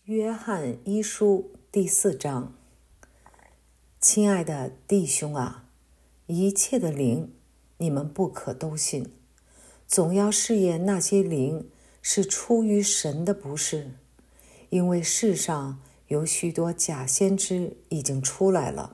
约翰一书第4章，亲爱的弟兄啊，一切的灵，你们不可都信，总要试验那些灵是出于神的不是，因为世上有许多假先知已经出来了。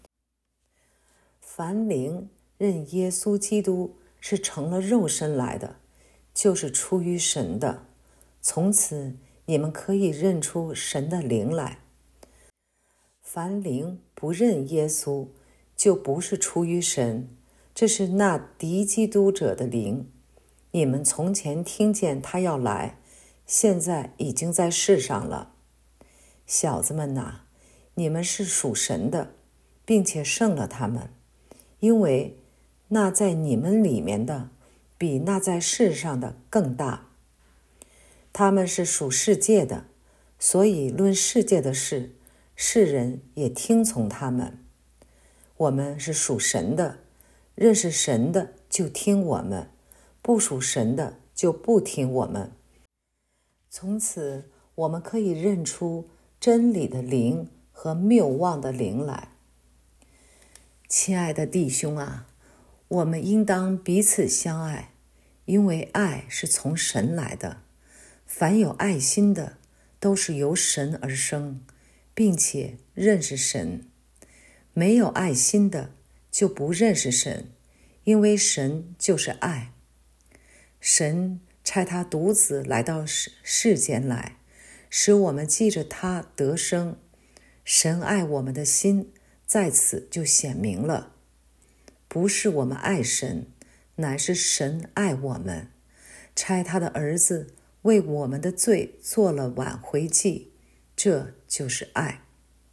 凡灵认耶稣基督是成了肉身来的，就是出于神的，从此你们可以认出神的灵来。凡灵不认耶稣，就不是出于神，这是那敌基督者的灵。你们从前听见他要来，现在已经在世上了。小子们哪，你们是属神的，并且胜了他们，因为那在你们里面的，比那在世上的更大。他们是属世界的，所以论世界的事，世人也听从他们。我们是属神的，认识神的就听我们，不属神的就不听我们。从此我们可以认出真理的灵和谬妄的灵来。亲爱的弟兄啊，我们应当彼此相爱，因为爱是从神来的。凡有爱心的，都是由神而生，并且认识神。没有爱心的，就不认识神，因为神就是爱。神差他独子来到世间来，使我们记着他得生。神爱我们的心在此就显明了，不是我们爱神，乃是神爱我们，差他的儿子为我们的罪做了挽回祭，这就是爱。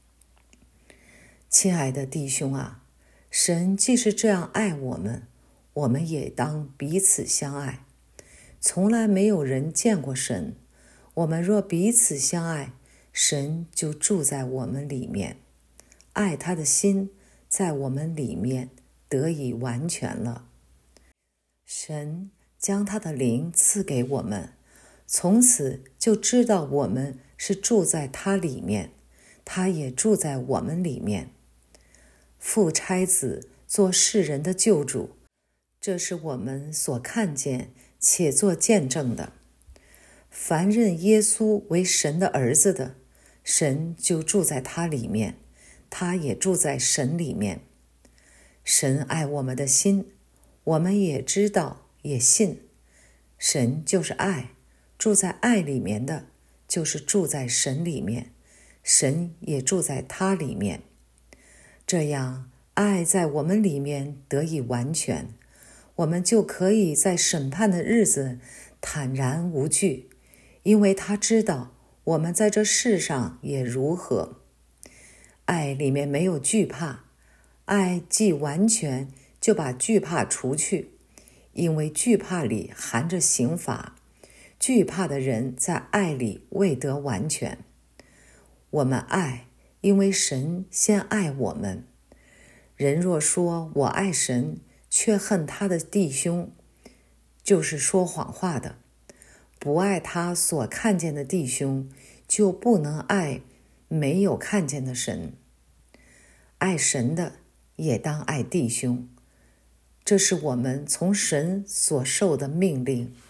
亲爱的弟兄啊，神既是这样爱我们，我们也当彼此相爱。从来没有人见过神，我们若彼此相爱，神就住在我们里面，爱他的心在我们里面得以完全了。神将他的灵赐给我们，从此就知道我们是住在他里面，他也住在我们里面。父差子做世人的救主，这是我们所看见且做见证的。凡认耶稣为神的儿子的，神就住在他里面，他也住在神里面。神爱我们的心，我们也知道也信。神就是爱，住在爱里面的，就是住在神里面，神也住在他里面。这样，爱在我们里面得以完全，我们就可以在审判的日子坦然无惧，因为他知道我们在这世上也如何。爱里面没有惧怕，爱既完全，就把惧怕除去，因为惧怕里含着刑罚，惧怕的人在爱里未得完全。我们爱，因为神先爱我们。人若说我爱神，却恨他的弟兄，就是说谎话的。不爱他所看见的弟兄，就不能爱没有看见的神。爱神的也当爱弟兄，这是我们从神所受的命令。